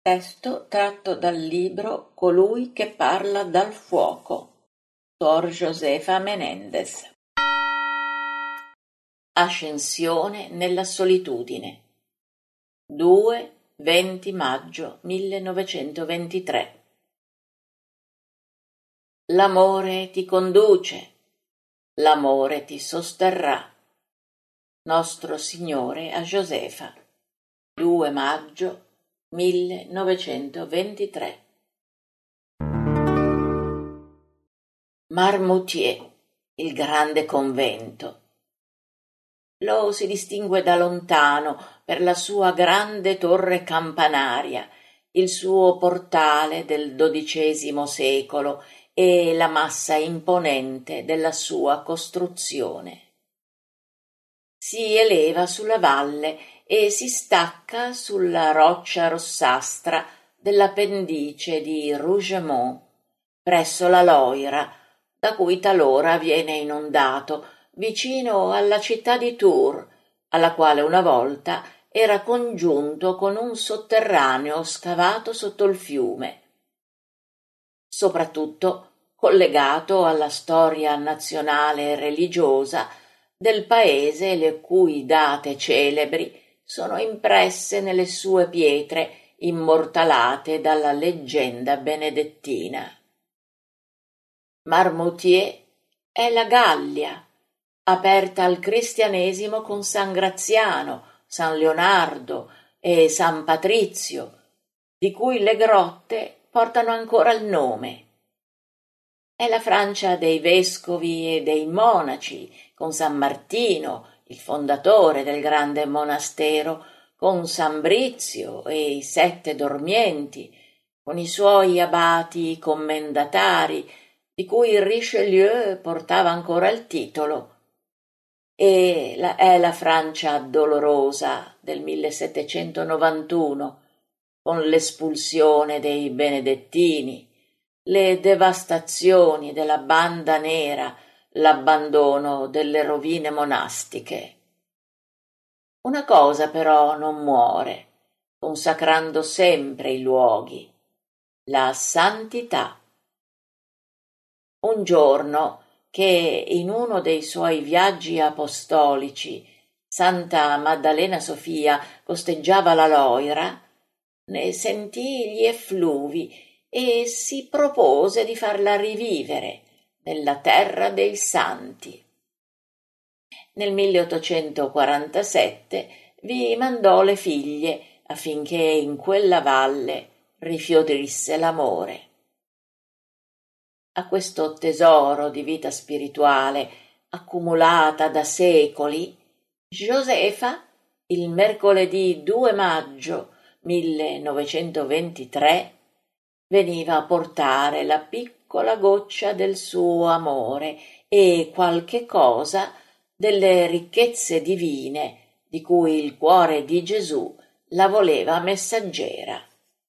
Testo tratto dal libro Colui che parla dal fuoco, Sor Josefa Menéndez. Ascensione nella solitudine. 2-20 maggio 1923. L'amore ti conduce, l'amore ti sosterrà. Nostro Signore a Josefa. 2 maggio 1923. Marmoutier, il grande convento. Lo si distingue da lontano per la sua grande torre campanaria, il suo portale del XII secolo e la massa imponente della sua costruzione. Si eleva sulla valle e si stacca sulla roccia rossastra della pendice di Rougemont, presso la Loira, da cui talora viene inondato, vicino alla città di Tours, alla quale una volta era congiunto con un sotterraneo scavato sotto il fiume. Soprattutto collegato alla storia nazionale e religiosa del paese, le cui date celebri sono impresse nelle sue pietre immortalate dalla leggenda benedettina. Marmoutier è la Gallia, aperta al cristianesimo con San Graziano, San Leonardo e San Patrizio, di cui le grotte portano ancora il nome. È la Francia dei vescovi e dei monaci, con San Martino, il fondatore del grande monastero, con San Brizio e i 7 dormienti, con i suoi abati commendatari, di cui Richelieu portava ancora il titolo. È la Francia dolorosa del 1791, con l'espulsione dei benedettini, le devastazioni della Banda Nera, l'abbandono delle rovine monastiche. Una cosa però non muore, consacrando sempre i luoghi: la santità. Un giorno che in uno dei suoi viaggi apostolici Santa Maddalena Sofia costeggiava la Loira, ne sentì gli effluvi e si propose di farla rivivere nella terra dei santi. Nel 1847 vi mandò le figlie affinché in quella valle rifiorisse l'amore. A questo tesoro di vita spirituale accumulata da secoli, Josefa, il mercoledì 2 maggio 1923, veniva a portare la piccola goccia del suo amore e qualche cosa delle ricchezze divine di cui il cuore di Gesù la voleva messaggera.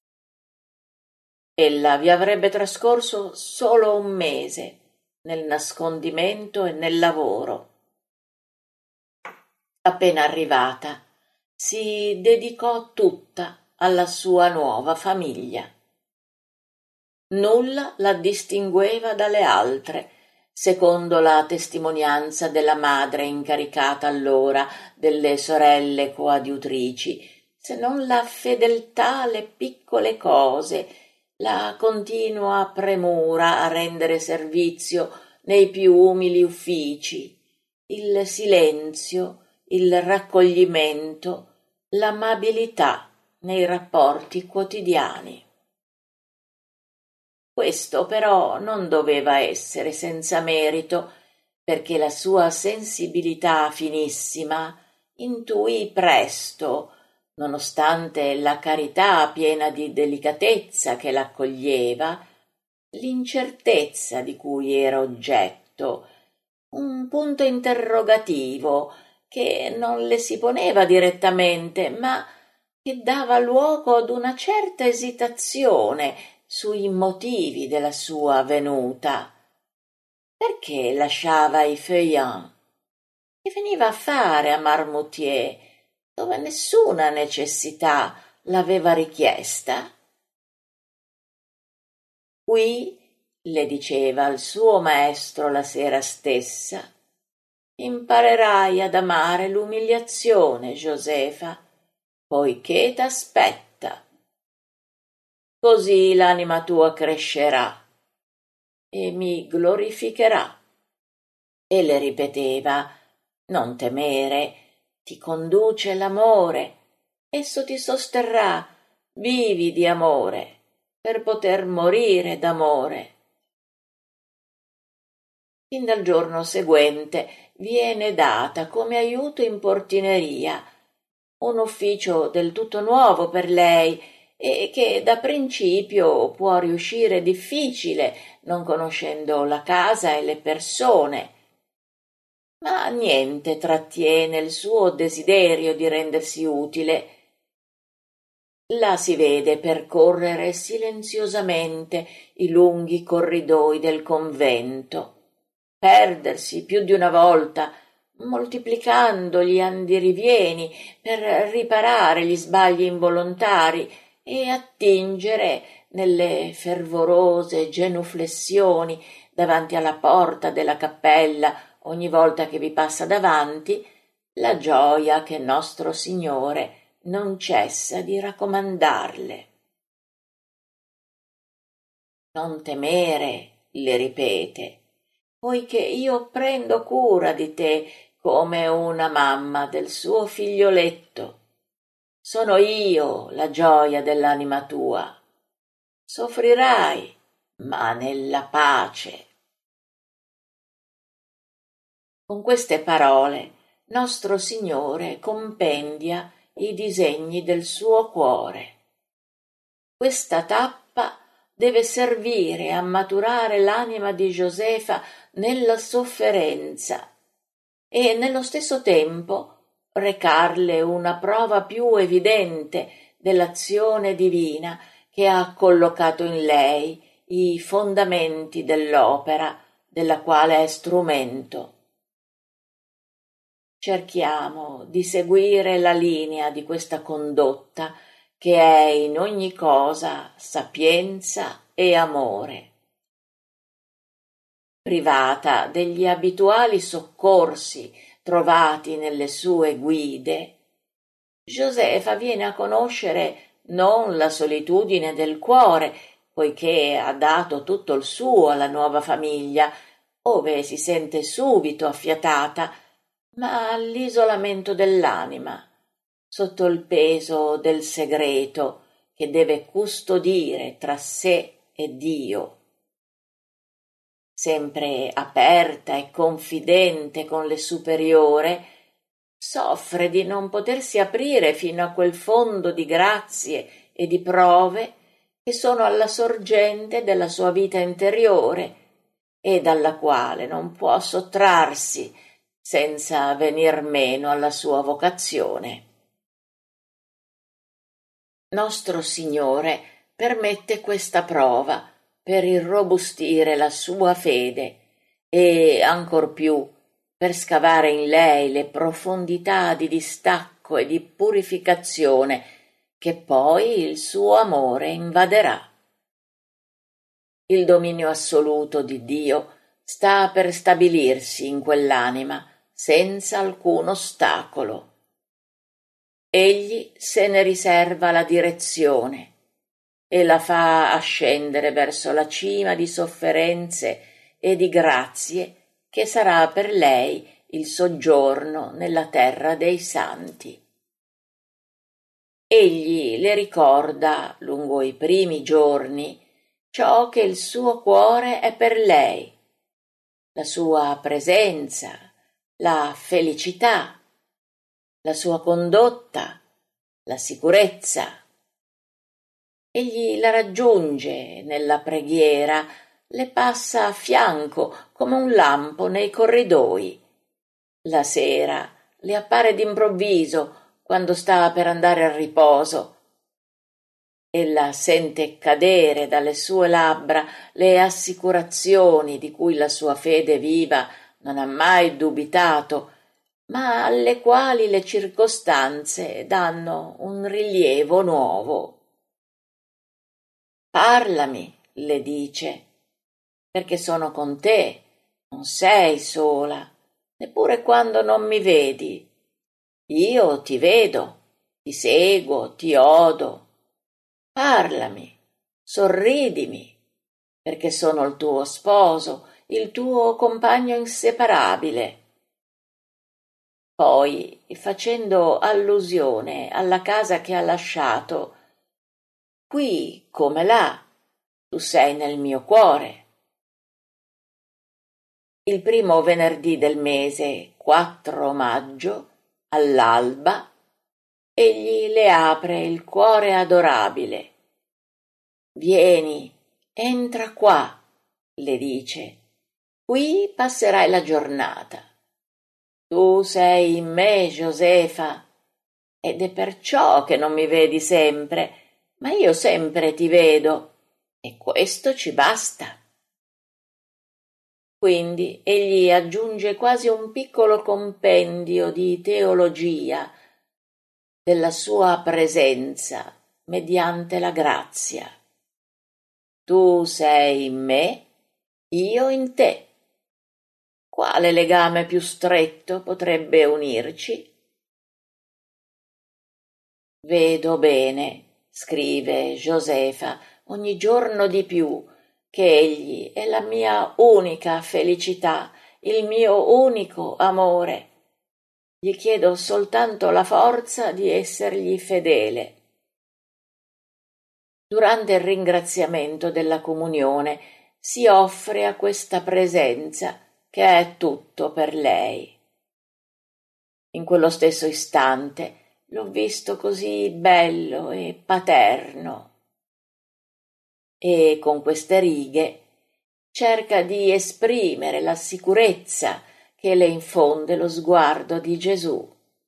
Ella vi avrebbe trascorso solo un mese nel nascondimento e nel lavoro. Appena arrivata, si dedicò tutta alla sua nuova famiglia. Nulla la distingueva dalle altre, secondo la testimonianza della madre incaricata allora delle sorelle coadiutrici, se non la fedeltà alle piccole cose, la continua premura a rendere servizio nei più umili uffici, il silenzio, il raccoglimento, l'amabilità nei rapporti quotidiani. Questo però non doveva essere senza merito, perché la sua sensibilità finissima intuì presto, nonostante la carità piena di delicatezza che l'accoglieva, l'incertezza di cui era oggetto, un punto interrogativo che non le si poneva direttamente, ma che dava luogo ad una certa esitazione sui motivi della sua venuta. Perché lasciava i Feuillants? Che veniva a fare a Marmoutier, dove nessuna necessità l'aveva richiesta? Qui, le diceva il suo maestro la sera stessa, imparerai ad amare l'umiliazione, Josefa, poiché t'aspetta. Così l'anima tua crescerà e mi glorificherà. E le ripeteva: non temere, ti conduce l'amore, esso ti sosterrà, vivi di amore, per poter morire d'amore. Fin dal giorno seguente viene data come aiuto in portineria, un ufficio del tutto nuovo per lei e che da principio può riuscire difficile, non conoscendo la casa e le persone. Ma niente trattiene il suo desiderio di rendersi utile. La si vede percorrere silenziosamente i lunghi corridoi del convento, perdersi più di una volta, moltiplicando gli andirivieni per riparare gli sbagli involontari e attingere nelle fervorose genuflessioni davanti alla porta della cappella ogni volta che vi passa davanti la gioia che nostro Signore non cessa di raccomandarle. Non temere, le ripete, poiché io prendo cura di te come una mamma del suo figlioletto. Sono io la gioia dell'anima tua. Soffrirai, ma nella pace. Con queste parole nostro Signore compendia i disegni del suo cuore. Questa tappa deve servire a maturare l'anima di Josefa nella sofferenza e nello stesso tempo recarle una prova più evidente dell'azione divina che ha collocato in lei i fondamenti dell'opera della quale è strumento. Cerchiamo di seguire la linea di questa condotta che è in ogni cosa sapienza e amore. Privata degli abituali soccorsi trovati nelle sue guide, Josefa viene a conoscere non la solitudine del cuore, poiché ha dato tutto il suo alla nuova famiglia, ove si sente subito affiatata, ma l'isolamento dell'anima, sotto il peso del segreto che deve custodire tra sé e Dio. Sempre aperta e confidente con le superiore, soffre di non potersi aprire fino a quel fondo di grazie e di prove che sono alla sorgente della sua vita interiore e dalla quale non può sottrarsi senza venir meno alla sua vocazione. Nostro Signore permette questa prova per irrobustire la sua fede e, ancor più, per scavare in lei le profondità di distacco e di purificazione che poi il suo amore invaderà. Il dominio assoluto di Dio sta per stabilirsi in quell'anima senza alcun ostacolo. Egli se ne riserva la direzione e la fa ascendere verso la cima di sofferenze e di grazie che sarà per lei il soggiorno nella terra dei santi. Egli le ricorda, lungo i primi giorni, ciò che il suo cuore è per lei, la sua presenza, la felicità, la sua condotta, la sicurezza. Egli la raggiunge nella preghiera, le passa a fianco come un lampo nei corridoi. La sera le appare d'improvviso quando sta per andare a riposo. Ella sente cadere dalle sue labbra le assicurazioni di cui la sua fede viva non ha mai dubitato, ma alle quali le circostanze danno un rilievo nuovo. Parlami, le dice, perché sono con te, non sei sola, neppure quando non mi vedi. Io ti vedo, ti seguo, ti odo. Parlami, sorridimi, perché sono il tuo sposo, il tuo compagno inseparabile. Poi, facendo allusione alla casa che ha lasciato, qui come là, tu sei nel mio cuore. Il primo venerdì del mese, 4 maggio, all'alba, egli le apre il cuore adorabile. Vieni, entra qua, le dice, qui passerai la giornata. Tu sei in me, Josefa, ed è perciò che non mi vedi sempre, ma io sempre ti vedo, e questo ci basta. Quindi egli aggiunge quasi un piccolo compendio di teologia della sua presenza mediante la grazia. Tu sei in me, io in te. Quale legame più stretto potrebbe unirci? Vedo bene, scrive Josefa, ogni giorno di più, che egli è la mia unica felicità, il mio unico amore. Gli chiedo soltanto la forza di essergli fedele. Durante il ringraziamento della comunione si offre a questa presenza che è tutto per lei. In quello stesso istante l'ho visto così bello e paterno. E con queste righe cerca di esprimere la sicurezza che le infonde lo sguardo di Gesù.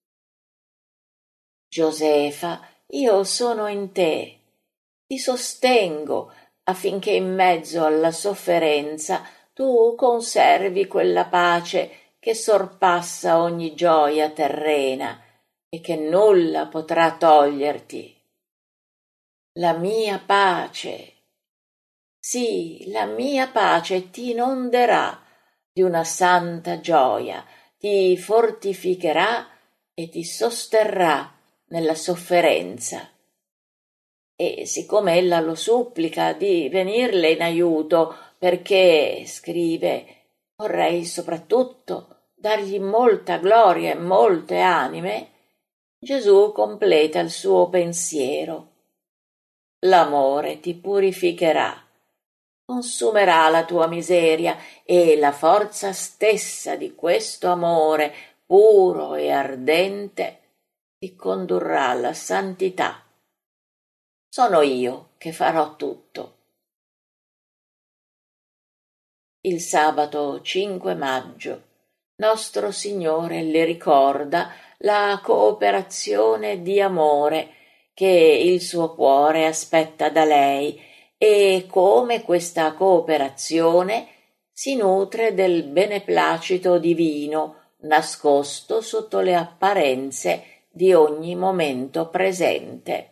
Josefa, io sono in te, ti sostengo affinché in mezzo alla sofferenza tu conservi quella pace che sorpassa ogni gioia terrena e che nulla potrà toglierti. La mia pace, sì, la mia pace ti inonderà di una santa gioia, ti fortificherà e ti sosterrà nella sofferenza. E siccome ella lo supplica di venirle in aiuto, perché, scrive, vorrei soprattutto dargli molta gloria e molte anime, Gesù completa il suo pensiero. L'amore ti purificherà, consumerà la tua miseria e la forza stessa di questo amore puro e ardente ti condurrà alla santità. Sono io che farò tutto. Il sabato 5 maggio nostro Signore le ricorda la cooperazione di amore che il suo cuore aspetta da lei e come questa cooperazione si nutre del beneplacito divino nascosto sotto le apparenze di ogni momento presente.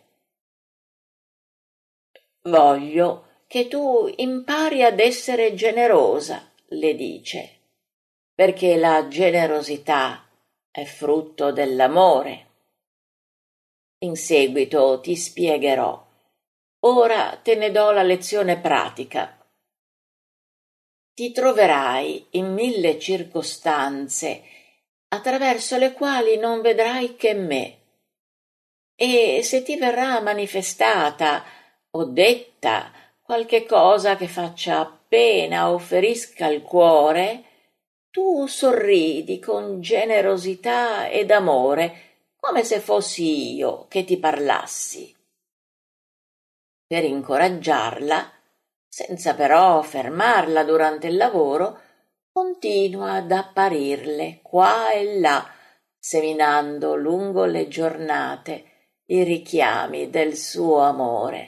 Voglio che tu impari ad essere generosa, le dice, perché la generosità è frutto dell'amore. In seguito ti spiegherò. Ora te ne do la lezione pratica. Ti troverai in 1000 circostanze attraverso le quali non vedrai che me. E se ti verrà manifestata o detta qualche cosa che faccia pena o ferisca il cuore, tu sorridi con generosità ed amore, come se fossi io che ti parlassi. Per incoraggiarla, senza però fermarla durante il lavoro, continua ad apparirle qua e là, seminando lungo le giornate i richiami del suo amore.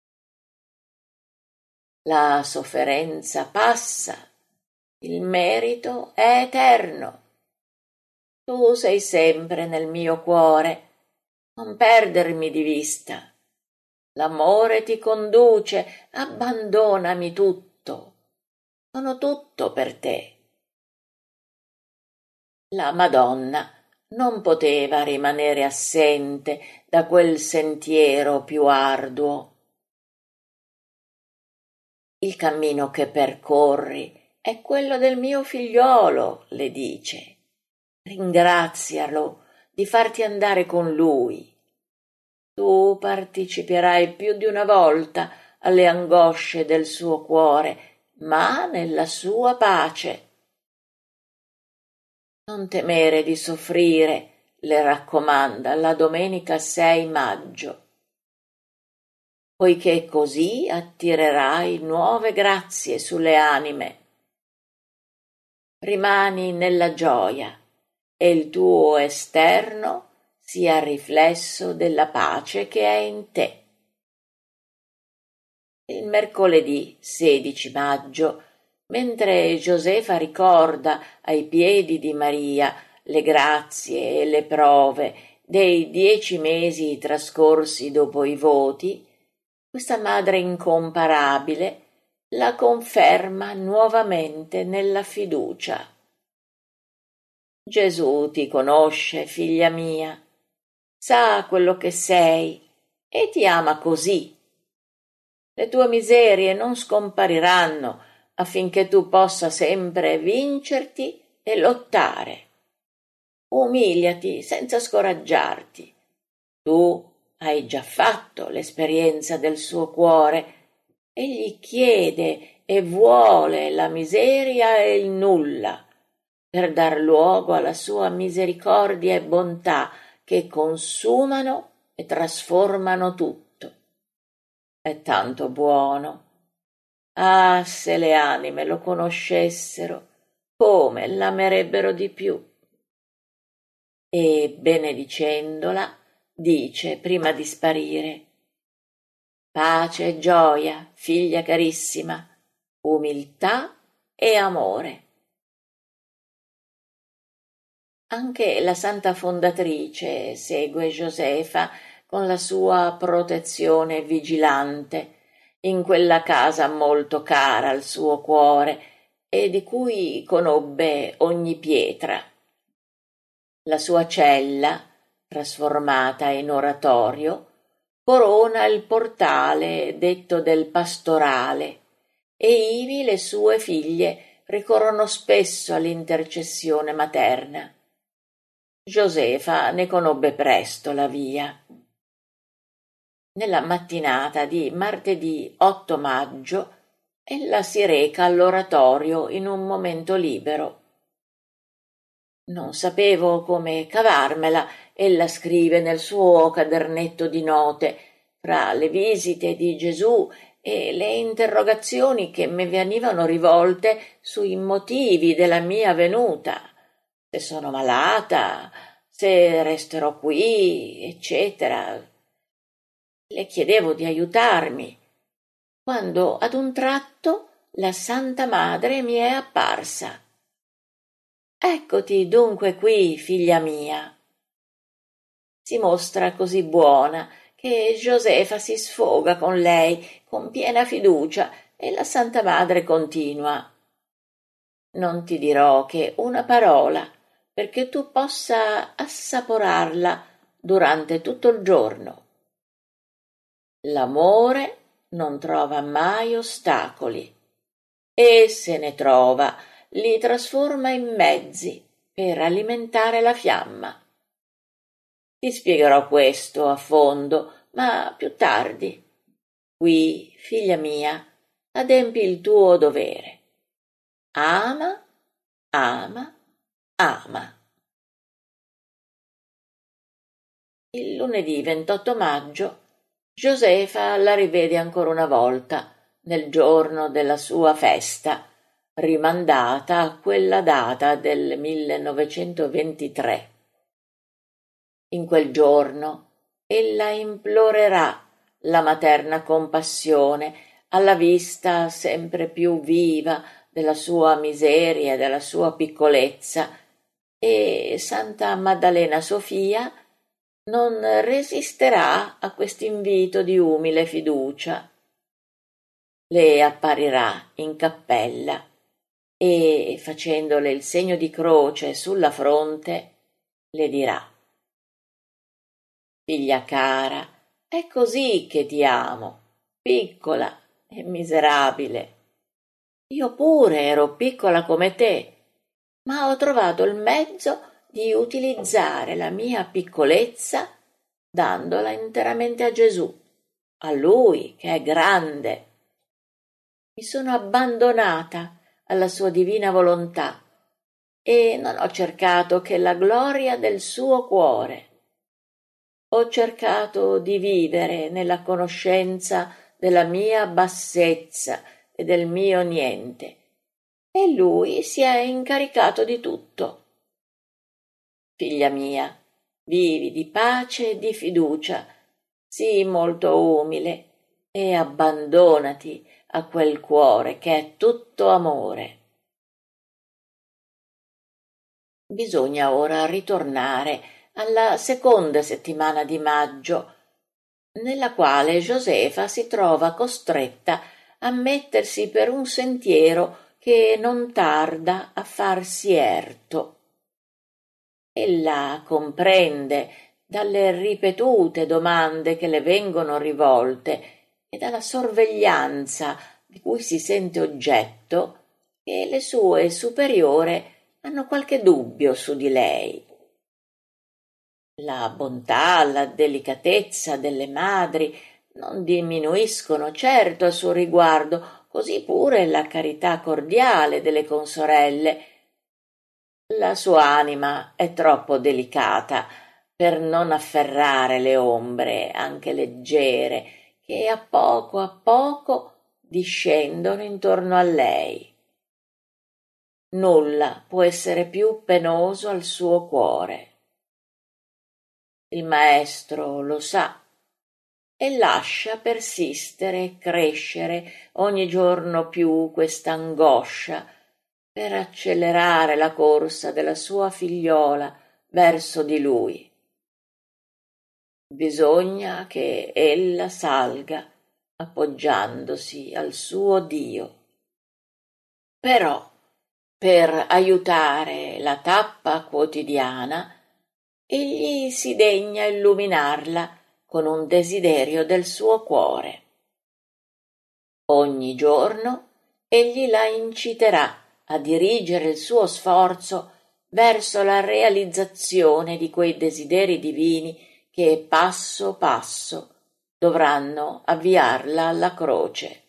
La sofferenza passa, il merito è eterno. Tu sei sempre nel mio cuore, non perdermi di vista. l'amore ti conduce, abbandonami tutto. Sono tutto per te. La Madonna non poteva rimanere assente da quel sentiero più arduo. Il cammino che percorri è quello del mio figliolo, le dice. Ringrazialo di farti andare con lui. Tu parteciperai più di una volta alle angosce del suo cuore, ma nella sua pace. Non temere di soffrire, le raccomanda la domenica 6 maggio, poiché così attirerai nuove grazie sulle anime. Rimani nella gioia e il tuo esterno sia riflesso della pace che è in te. Il mercoledì 16 maggio, mentre Josefa ricorda ai piedi di Maria le grazie e le prove dei 10 mesi trascorsi dopo i voti, questa madre incomparabile la conferma nuovamente nella fiducia. Gesù ti conosce, figlia mia, sa quello che sei e ti ama così. Le tue miserie non scompariranno affinché tu possa sempre vincerti e lottare. Umiliati senza scoraggiarti. Tu hai già fatto l'esperienza del suo cuore. Egli chiede e vuole la miseria e il nulla per dar luogo alla sua misericordia e bontà che consumano e trasformano tutto. È tanto buono. Ah, se le anime lo conoscessero, come l'amerebbero di più. E, benedicendola, dice prima di sparire: pace e gioia, figlia carissima, umiltà e amore. Anche la Santa Fondatrice segue Josefa con la sua protezione vigilante in quella casa molto cara al suo cuore e di cui conobbe ogni pietra. La sua cella, trasformata in oratorio, corona il portale detto del pastorale e ivi le sue figlie ricorrono spesso all'intercessione materna. Josefa ne conobbe presto la via. Nella mattinata di martedì 8 maggio ella si reca all'oratorio in un momento libero. Non sapevo come cavarmela, ella scrive nel suo quadernetto di note, fra le visite di Gesù e le interrogazioni che mi venivano rivolte sui motivi della mia venuta, se sono malata, se resterò qui, eccetera. Le chiedevo di aiutarmi, quando ad un tratto la Santa Madre mi è apparsa. Eccoti dunque qui, figlia mia. Si mostra così buona che Josefa si sfoga con lei con piena fiducia e la Santa Madre continua: non ti dirò che una parola perché tu possa assaporarla durante tutto il giorno. L'amore non trova mai ostacoli e, se ne trova, li trasforma in mezzi per alimentare la fiamma. Ti spiegherò questo a fondo, ma più tardi. Qui, figlia mia, adempi il tuo dovere. Ama, ama, ama. Il lunedì 28 maggio Josefa la rivede ancora una volta nel giorno della sua festa, rimandata a quella data del 1923. In quel giorno ella implorerà la materna compassione alla vista sempre più viva della sua miseria e della sua piccolezza, e Santa Maddalena Sofia non resisterà a quest'invito di umile fiducia. Le apparirà in cappella e, facendole il segno di croce sulla fronte, le dirà: «Figlia cara, è così che ti amo, piccola e miserabile. Io pure ero piccola come te, ma ho trovato il mezzo di utilizzare la mia piccolezza dandola interamente a Gesù, a Lui che è grande. Mi sono abbandonata alla sua divina volontà e non ho cercato che la gloria del suo cuore. Ho cercato di vivere nella conoscenza della mia bassezza e del mio niente, e lui si è incaricato di tutto. Figlia mia, vivi di pace e di fiducia, sii molto umile e abbandonati a quel cuore che è tutto amore». Bisogna ora ritornare alla seconda settimana di maggio, nella quale Josefa si trova costretta a mettersi per un sentiero che non tarda a farsi erto. Ella comprende dalle ripetute domande che le vengono rivolte e dalla sorveglianza di cui si sente oggetto che le sue superiore hanno qualche dubbio su di lei. La bontà, la delicatezza delle madri non diminuiscono certo a suo riguardo, così pure la carità cordiale delle consorelle. La sua anima è troppo delicata per non afferrare le ombre, anche leggere, che a poco discendono intorno a lei. Nulla può essere più penoso al suo cuore. Il maestro lo sa e lascia persistere e crescere ogni giorno più quest'angoscia per accelerare la corsa della sua figliola verso di lui. Bisogna che ella salga appoggiandosi al suo Dio. Però, per aiutare la tappa quotidiana, egli si degna illuminarla con un desiderio del suo cuore. Ogni giorno egli la inciterà a dirigere il suo sforzo verso la realizzazione di quei desideri divini che passo passo dovranno avviarla alla croce.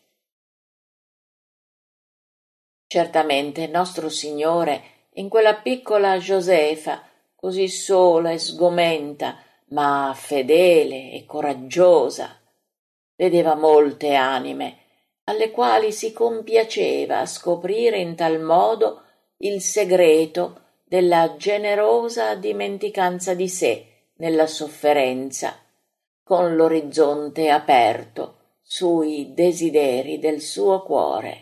Certamente nostro Signore in quella piccola Josefa, così sola e sgomenta, ma fedele e coraggiosa, vedeva molte anime alle quali si compiaceva a scoprire in tal modo il segreto della generosa dimenticanza di sé nella sofferenza, con l'orizzonte aperto sui desideri del suo cuore.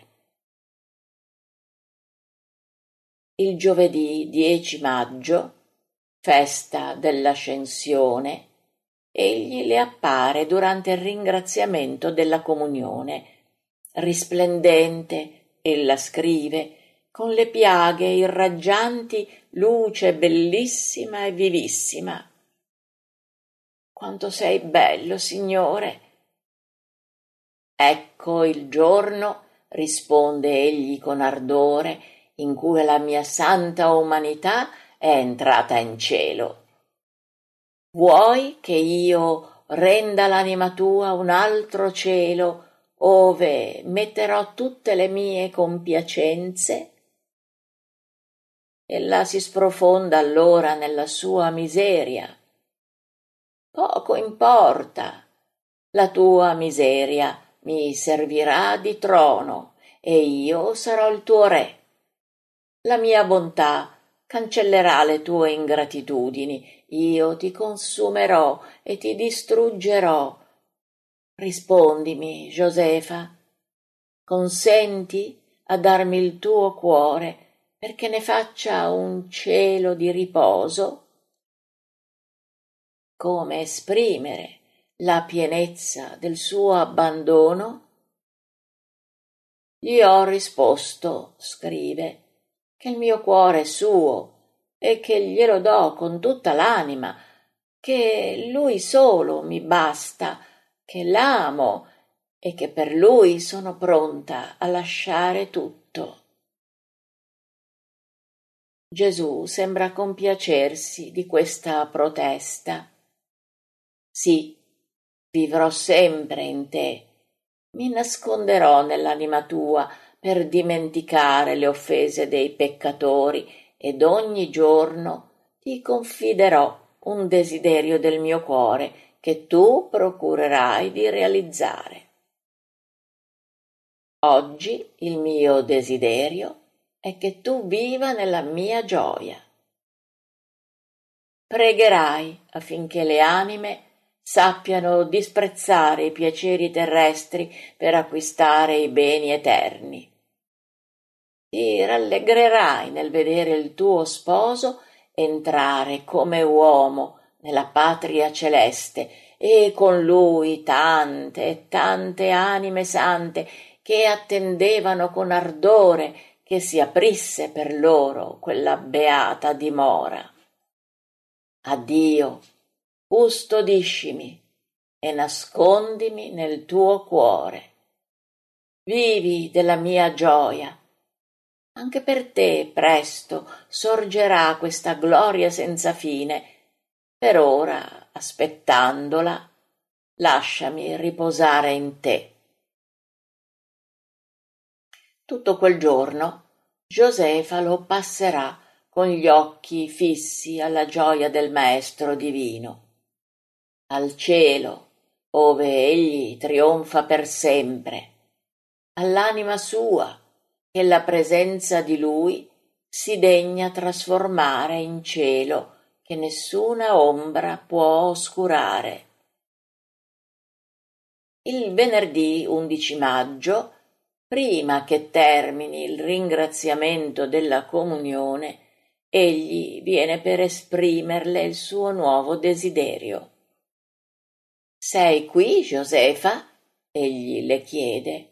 Il giovedì 10 maggio, festa dell'Ascensione, egli le appare durante il ringraziamento della comunione. Risplendente, ella scrive, con le piaghe irraggianti luce bellissima e vivissima. Quanto sei bello, Signore! Ecco il giorno, risponde egli con ardore, in cui la mia santa umanità è entrata in cielo. Vuoi che io renda l'anima tua un altro cielo, ove metterò tutte le mie compiacenze? Ella si sprofonda allora nella sua miseria. Poco importa, la tua miseria mi servirà di trono e io sarò il tuo re. La mia bontà cancellerà le tue ingratitudini, io ti consumerò e ti distruggerò. Rispondimi, Josefa, consenti a darmi il tuo cuore perché ne faccia un cielo di riposo? come esprimere la pienezza del suo abbandono? Gli ho risposto, scrive, che il mio cuore è suo e che glielo do con tutta l'anima, che lui solo mi basta, che l'amo e che per lui sono pronta a lasciare tutto. Gesù sembra compiacersi di questa protesta. Sì, vivrò sempre in te, mi nasconderò nell'anima tua per dimenticare le offese dei peccatori ed ogni giorno ti confiderò un desiderio del mio cuore che tu procurerai di realizzare. Oggi il mio desiderio è che tu viva nella mia gioia. Pregherai affinché le anime sappiano disprezzare i piaceri terrestri per acquistare i beni eterni. Ti rallegrerai nel vedere il tuo sposo entrare come uomo nella patria celeste e con lui tante e tante anime sante che attendevano con ardore che si aprisse per loro quella beata dimora. Addio, custodiscimi e nascondimi nel tuo cuore. Vivi della mia gioia. Anche per te presto sorgerà questa gloria senza fine. Per ora, aspettandola, lasciami riposare in te. Tutto quel giorno Josefa lo passerà con gli occhi fissi alla gioia del Maestro divino, al cielo, ove egli trionfa per sempre, all'anima sua, che la presenza di lui si degna trasformare in cielo che nessuna ombra può oscurare. Il venerdì 11 maggio, prima che termini il ringraziamento della comunione, egli viene per esprimerle il suo nuovo desiderio. «Sei qui, Josefa?» egli le chiede.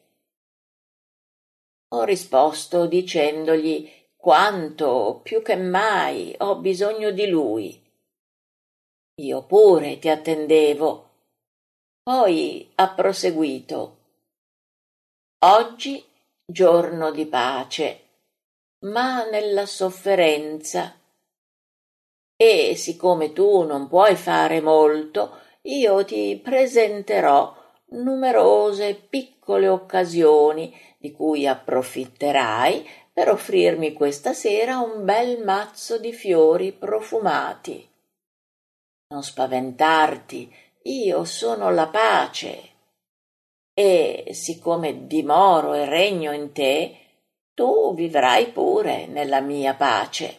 Ho risposto dicendogli quanto più che mai ho bisogno di lui. Io pure ti attendevo. Poi ha proseguito. Oggi giorno di pace, ma nella sofferenza. E siccome tu non puoi fare molto, io ti presenterò numerose piccole occasioni di cui approfitterai per offrirmi questa sera un bel mazzo di fiori profumati. Non spaventarti, io sono la pace. E siccome dimoro e regno in te, tu vivrai pure nella mia pace.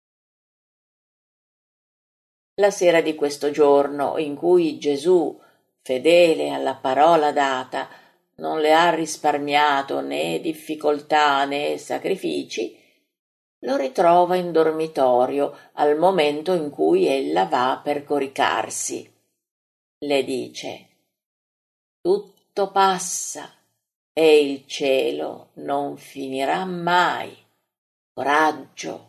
La sera di questo giorno in cui Gesù, fedele alla parola data, non le ha risparmiato né difficoltà né sacrifici, lo ritrova in dormitorio al momento in cui ella va per coricarsi. Le dice: «Tutto passa e il cielo non finirà mai. Coraggio!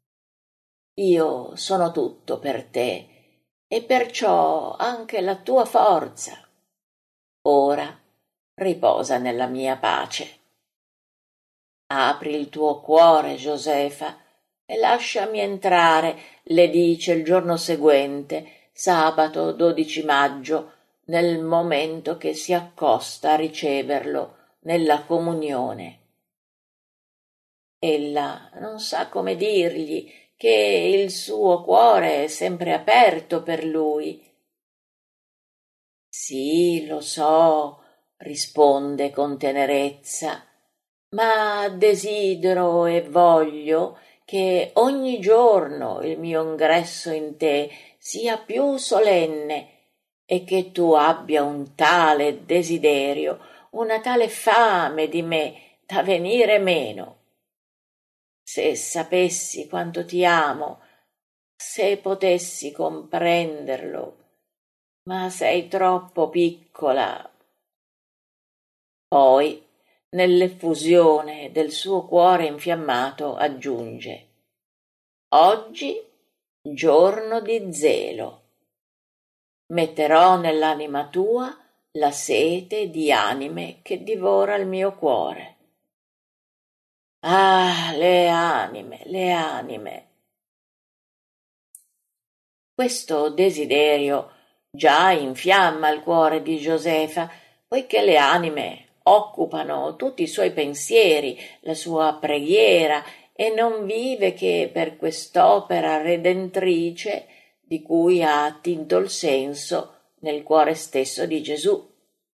Io sono tutto per te e perciò anche la tua forza. Ora riposa nella mia pace. Apri il tuo cuore, Josefa, e lasciami entrare», le dice il giorno seguente, sabato 12 maggio, nel momento che si accosta a riceverlo nella comunione. Ella non sa come dirgli che il suo cuore è sempre aperto per lui. «Sì, lo so», risponde con tenerezza, «ma desidero e voglio che ogni giorno il mio ingresso in te sia più solenne e che tu abbia un tale desiderio, una tale fame di me da venire meno. Se sapessi quanto ti amo, se potessi comprenderlo, ma sei troppo piccola. Poi, nell'effusione del suo cuore infiammato, aggiunge: oggi, giorno di zelo. Metterò nell'anima tua la sete di anime che divora il mio cuore. Ah, le anime, le anime. Questo desiderio già infiamma il cuore di Josefa, poiché le anime occupano tutti i suoi pensieri, la sua preghiera, e non vive che per quest'opera redentrice di cui ha attinto il senso nel cuore stesso di Gesù.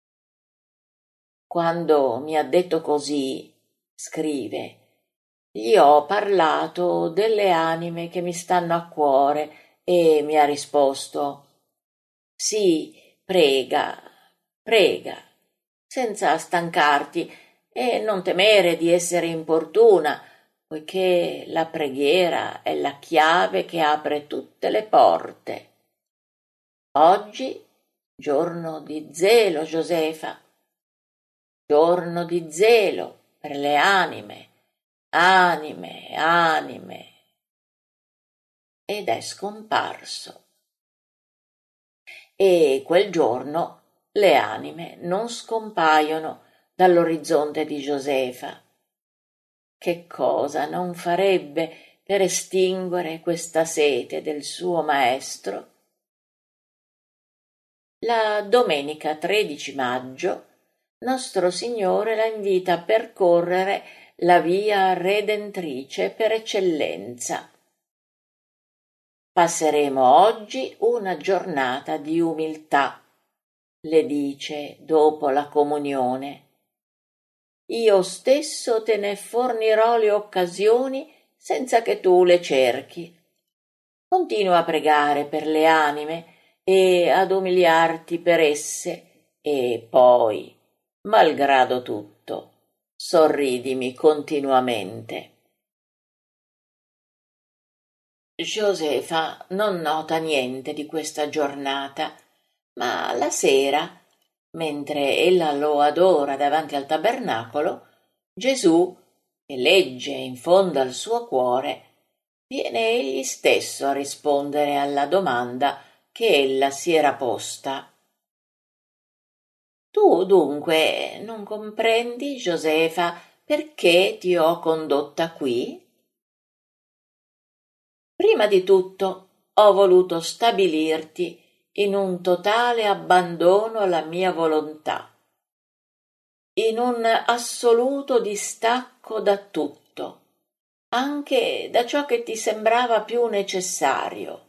Quando mi ha detto così, scrive, gli ho parlato delle anime che mi stanno a cuore e mi ha risposto: sì, prega, prega, senza stancarti e non temere di essere importuna, poiché la preghiera è la chiave che apre tutte le porte. Oggi, giorno di zelo, Josefa, giorno di zelo per le anime, anime, anime. Ed è scomparso. E quel giorno le anime non scompaiono dall'orizzonte di Josefa. Che cosa non farebbe per estinguere questa sete del suo maestro? La domenica 13 maggio nostro Signore la invita a percorrere la via redentrice per eccellenza. Passeremo oggi una giornata di umiltà, le dice dopo la comunione. Io stesso te ne fornirò le occasioni senza che tu le cerchi. Continua a pregare per le anime e ad umiliarti per esse e poi, malgrado tutto, sorridimi continuamente. Josefa non nota niente di questa giornata, ma la sera, mentre ella lo adora davanti al tabernacolo, Gesù, che legge in fondo al suo cuore, viene egli stesso a rispondere alla domanda che ella si era posta. Tu dunque non comprendi, Josefa, perché ti ho condotta qui? Prima di tutto ho voluto stabilirti in un totale abbandono alla mia volontà, in un assoluto distacco da tutto, anche da ciò che ti sembrava più necessario.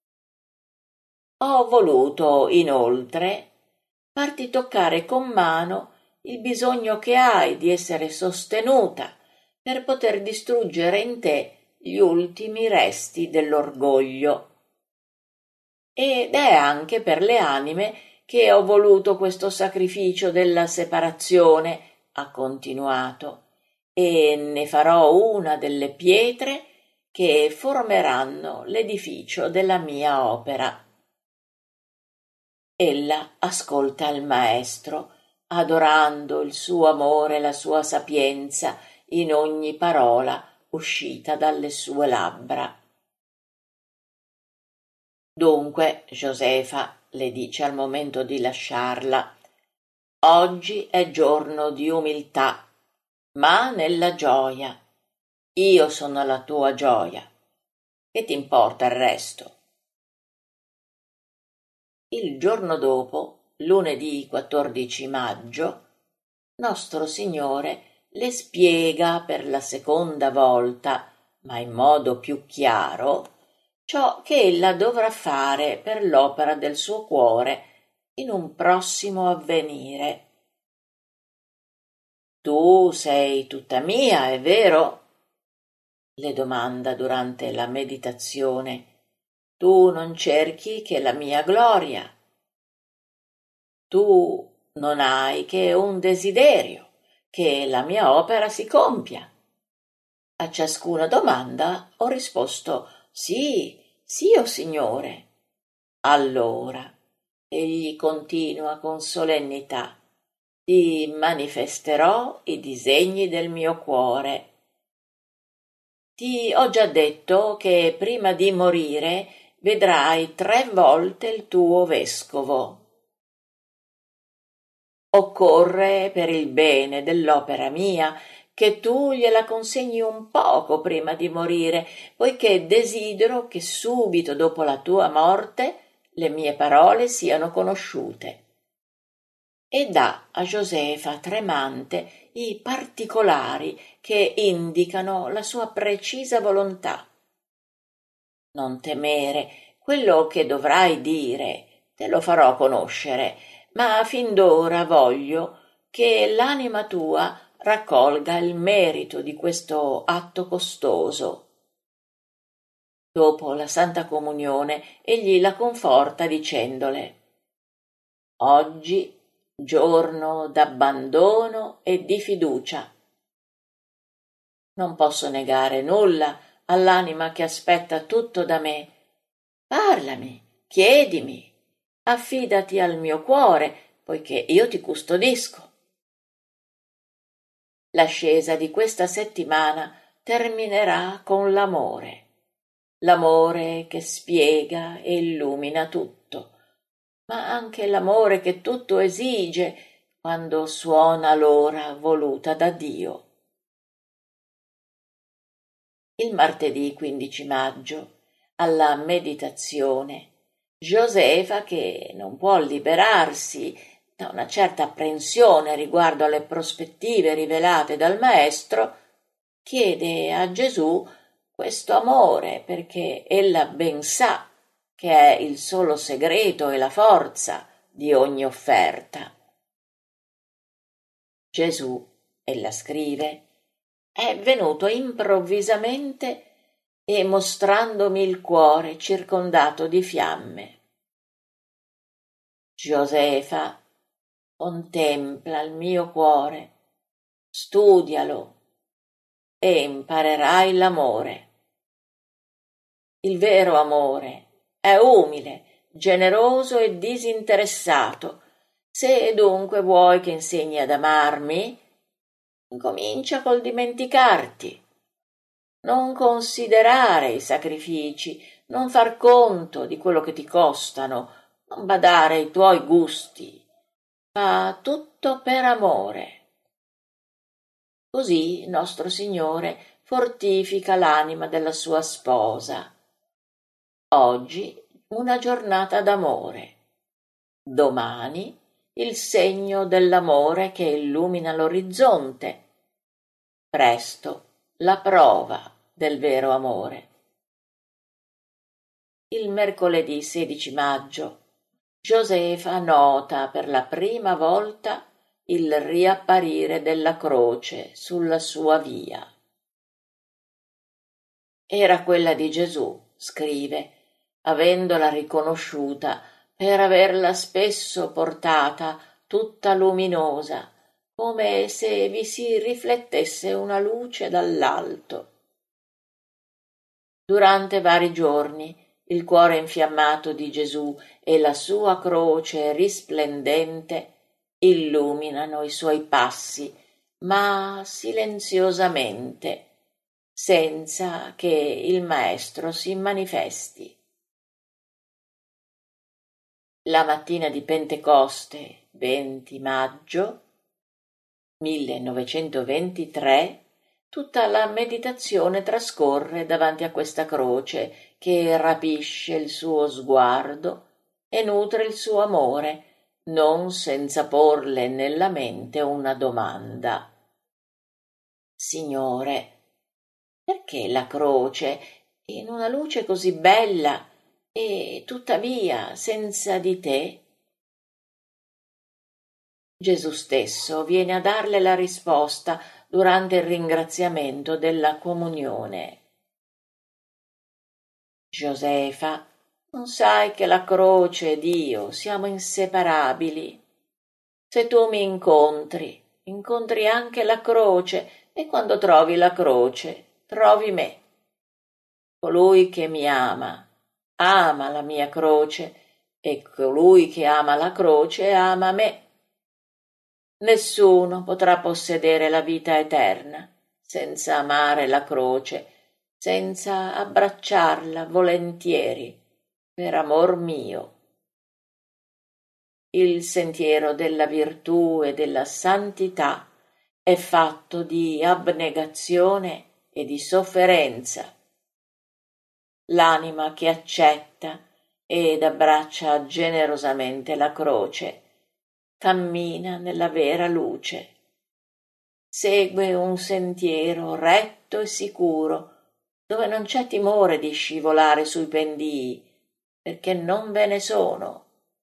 Ho voluto, inoltre, farti toccare con mano il bisogno che hai di essere sostenuta per poter distruggere in te gli ultimi resti dell'orgoglio. Ed è anche per le anime che ho voluto questo sacrificio della separazione, ha continuato, e ne farò una delle pietre che formeranno l'edificio della mia opera. Ella ascolta il maestro, adorando il suo amore e la sua sapienza in ogni parola uscita dalle sue labbra. Dunque, Josefa le dice al momento di lasciarla: oggi è giorno di umiltà, ma nella gioia. Io sono la tua gioia. Che ti importa il resto? Il giorno dopo, lunedì 14 maggio, nostro Signore le spiega per la seconda volta, ma in modo più chiaro, ciò che ella dovrà fare per l'opera del suo cuore in un prossimo avvenire. Tu sei tutta mia, è vero? Le domanda durante la meditazione. Tu non cerchi che la mia gloria. Tu non hai che un desiderio, che la mia opera si compia. A ciascuna domanda ho risposto sì, sì, o Signore. Allora, egli continua con solennità, ti manifesterò i disegni del mio cuore. Ti ho già detto che prima di morire vedrai 3 volte il tuo vescovo. Occorre, per il bene dell'opera mia, che tu gliela consegni un poco prima di morire, poiché desidero che subito dopo la tua morte le mie parole siano conosciute. E dà a Josefa tremante i particolari che indicano la sua precisa volontà. Non temere, quello che dovrai dire te lo farò conoscere, ma fin d'ora voglio che l'anima tua raccolga il merito di questo atto costoso. Dopo la Santa Comunione egli la conforta dicendole: oggi giorno d'abbandono e di fiducia. Non posso negare nulla all'anima che aspetta tutto da me. Parlami, chiedimi, affidati al mio cuore, poiché io ti custodisco. L'ascesa di questa settimana terminerà con l'amore che spiega e illumina tutto, ma anche l'amore che tutto esige quando suona l'ora voluta da Dio. Il martedì 15 maggio, alla meditazione, Josefa, che non può liberarsi da una certa apprensione riguardo alle prospettive rivelate dal Maestro, chiede a Gesù questo amore perché ella ben sa che è il solo segreto e la forza di ogni offerta. Gesù, ella scrive, è venuto improvvisamente e mostrandomi il cuore circondato di fiamme. Josefa, contempla il mio cuore, studialo e imparerai l'amore. Il vero amore è umile, generoso e disinteressato. Se dunque vuoi che insegni ad amarmi, incomincia col dimenticarti. Non considerare i sacrifici, non far conto di quello che ti costano, non badare ai tuoi gusti. Fa tutto per amore. Così nostro Signore fortifica l'anima della sua sposa. Oggi una giornata d'amore, domani il segno dell'amore che illumina l'orizzonte, presto la prova del vero amore. Il mercoledì 16 maggio Josefa nota per la prima volta il riapparire della croce sulla sua via. Era quella di Gesù, scrive, avendola riconosciuta per averla spesso portata tutta luminosa, come se vi si riflettesse una luce dall'alto. Durante vari giorni il cuore infiammato di Gesù e la sua croce risplendente illuminano i suoi passi, ma silenziosamente, senza che il Maestro si manifesti. La mattina di Pentecoste, 20 maggio 1923, tutta la meditazione trascorre davanti a questa croce che rapisce il suo sguardo e nutre il suo amore, non senza porle nella mente una domanda. Signore, perché la croce, in una luce così bella e tuttavia senza di te? Gesù stesso viene a darle la risposta durante il ringraziamento della comunione. Josefa, non sai che la croce ed io siamo inseparabili? Se tu mi incontri anche la croce, e quando trovi la croce, trovi me. Colui che mi ama la mia croce e colui che ama la croce ama me. Nessuno potrà possedere la vita eterna senza amare la croce, senza abbracciarla volentieri per amor mio. Il sentiero della virtù e della santità è fatto di abnegazione e di sofferenza. L'anima che accetta ed abbraccia generosamente la croce cammina nella vera luce. Segue un sentiero retto e sicuro, dove non c'è timore di scivolare sui pendii, perché non ve ne sono.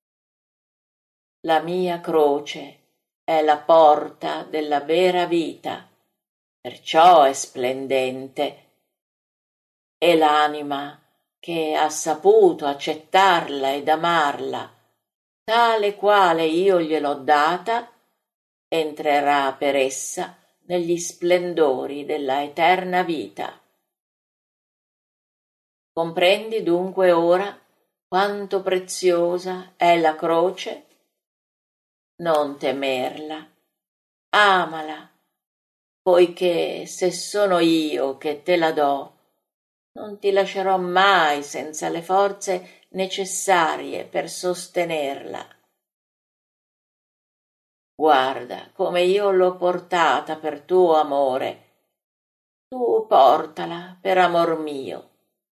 La mia croce è la porta della vera vita, perciò è splendente. E l'anima che ha saputo accettarla ed amarla, tale quale io gliel'ho data, entrerà per essa negli splendori della eterna vita. Comprendi dunque ora quanto preziosa è la croce? Non temerla, amala, poiché se sono io che te la do, non ti lascerò mai senza le forze necessarie per sostenerla. Guarda come io l'ho portata per tuo amore, tu portala per amor mio.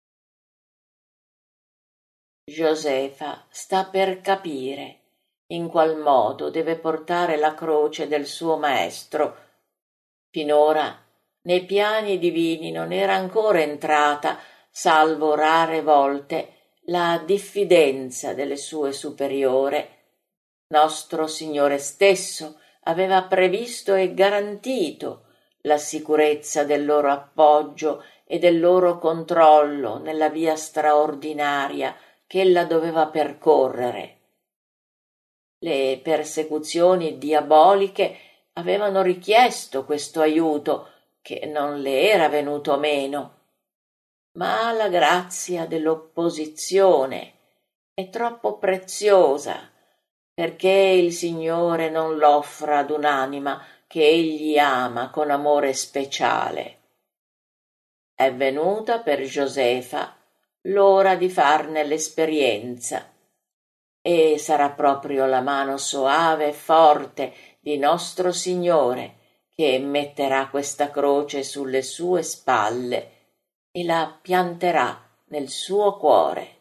Josefa sta per capire in qual modo deve portare la croce del suo maestro. Finora nei piani divini non era ancora entrata, salvo rare volte, la diffidenza delle sue superiore. Nostro Signore stesso aveva previsto e garantito la sicurezza del loro appoggio e del loro controllo nella via straordinaria che ella doveva percorrere. Le persecuzioni diaboliche avevano richiesto questo aiuto che non le era venuto meno, ma la grazia dell'opposizione è troppo preziosa perché il Signore non l'offra ad un'anima che egli ama con amore speciale. È venuta per Josefa l'ora di farne l'esperienza, e sarà proprio la mano soave e forte di nostro Signore che metterà questa croce sulle sue spalle e la pianterà nel suo cuore.